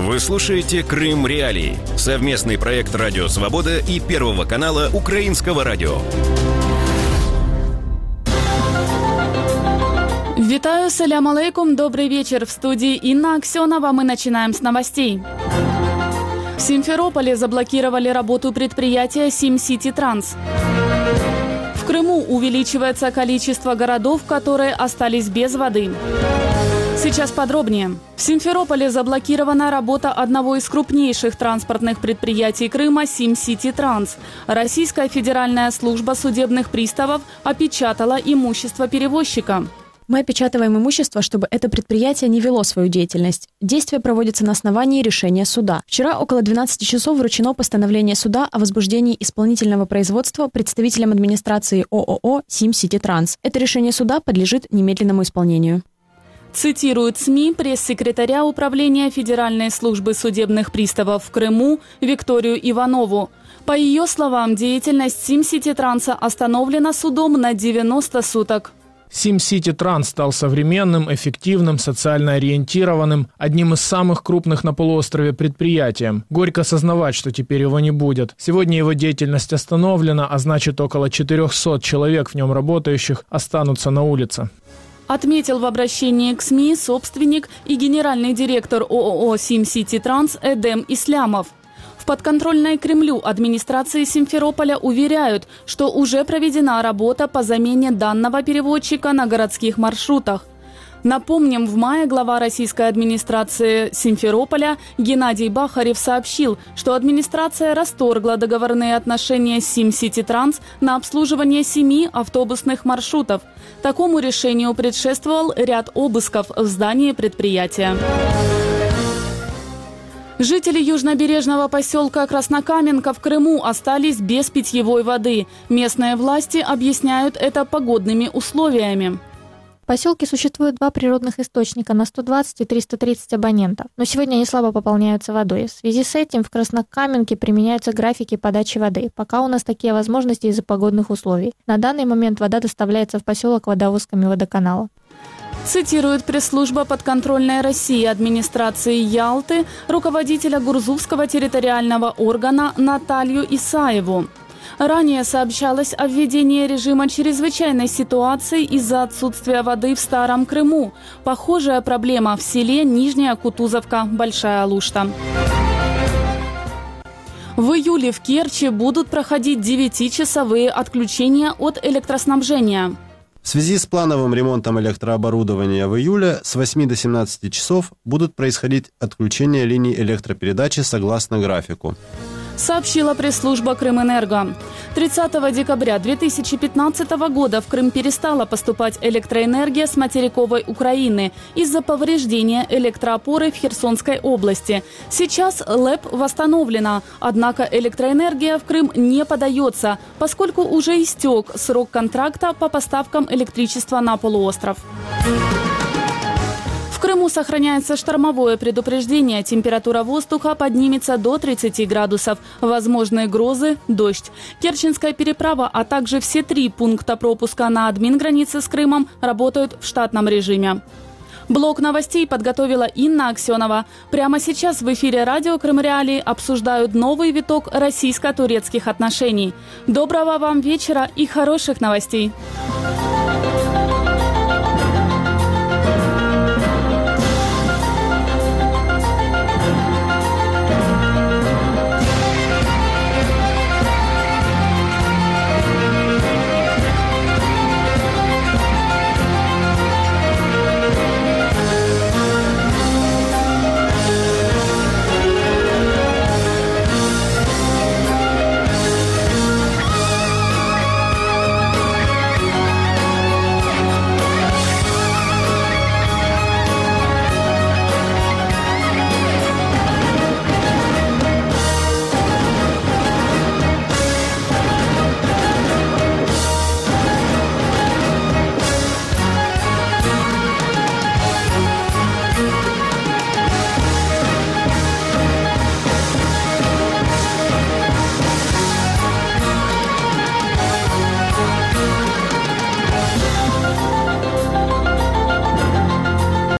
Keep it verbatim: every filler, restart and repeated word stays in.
Вы слушаете «Крым Реалии» – совместный проект «Радио Свобода» и Первого канала Украинского радио. Витаю, салям алейкум, добрый вечер. В студии Инна Аксенова. Мы начинаем с новостей. В Симферополе заблокировали работу предприятия «Сим-Сити Транс». В Крыму увеличивается количество городов, которые остались без воды. Сейчас подробнее. В Симферополе заблокирована работа одного из крупнейших транспортных предприятий Крыма «Сим-Сити Транс». Российская федеральная служба судебных приставов опечатала имущество перевозчика. Мы опечатываем имущество, чтобы это предприятие не вело свою деятельность. Действие проводится на основании решения суда. Вчера около двенадцати часов вручено постановление суда о возбуждении исполнительного производства представителям администрации ООО «Сим-Сити Транс». Это решение суда подлежит немедленному исполнению. Цитирует СМИ пресс-секретаря Управления Федеральной службы судебных приставов в Крыму Викторию Иванову. По ее словам, деятельность «Сим-Сити Транса» остановлена судом на девяносто суток. «Сим-Сити Транс» стал современным, эффективным, социально ориентированным, одним из самых крупных на полуострове предприятием. Горько осознавать, что теперь его не будет. Сегодня его деятельность остановлена, а значит, около четырехсот человек в нем работающих останутся на улице. Отметил в обращении к СМИ собственник и генеральный директор ООО «Сим-Сити Транс» Эдем Ислямов. В подконтрольной Кремлю администрации Симферополя уверяют, что уже проведена работа по замене данного перевозчика на городских маршрутах. Напомним, в мае глава российской администрации Симферополя Геннадий Бахарев сообщил, что администрация расторгла договорные отношения с «Сим-Сити Транс» на обслуживание семи автобусных маршрутов. Такому решению предшествовал ряд обысков в здании предприятия. Жители южнобережного поселка Краснокаменка в Крыму остались без питьевой воды. Местные власти объясняют это погодными условиями. В поселке существует два природных источника на сто двадцать и триста тридцать абонентов, но сегодня они слабо пополняются водой. В связи с этим в Краснокаменке применяются графики подачи воды. Пока у нас такие возможности из-за погодных условий. На данный момент вода доставляется в поселок водовозками водоканала. Цитирует пресс-служба подконтрольной России администрации Ялты руководителя Гурзувского территориального органа Наталью Исаеву. Ранее сообщалось о введении режима чрезвычайной ситуации из-за отсутствия воды в Старом Крыму. Похожая проблема в селе Нижняя Кутузовка, Большая Лушта. В июле в Керчи будут проходить девятичасовые отключения от электроснабжения. В связи с плановым ремонтом электрооборудования в июле с восьми до семнадцати часов будут происходить отключения линий электропередачи согласно графику. Сообщила пресс-служба Крымэнерго. тридцатого декабря две тысячи пятнадцатого года в Крым перестала поступать электроэнергия с материковой Украины из-за повреждения электроопоры в Херсонской области. Сейчас ЛЭП восстановлена, однако электроэнергия в Крым не подается, поскольку уже истек срок контракта по поставкам электричества на полуостров. В Крыму сохраняется штормовое предупреждение. Температура воздуха поднимется до тридцати градусов. Возможны грозы, дождь. Керченская переправа, а также все три пункта пропуска на админгранице с Крымом работают в штатном режиме. Блок новостей подготовила Инна Аксенова. Прямо сейчас в эфире радио «Крым Реалии» обсуждают новый виток российско-турецких отношений. Доброго вам вечера и хороших новостей!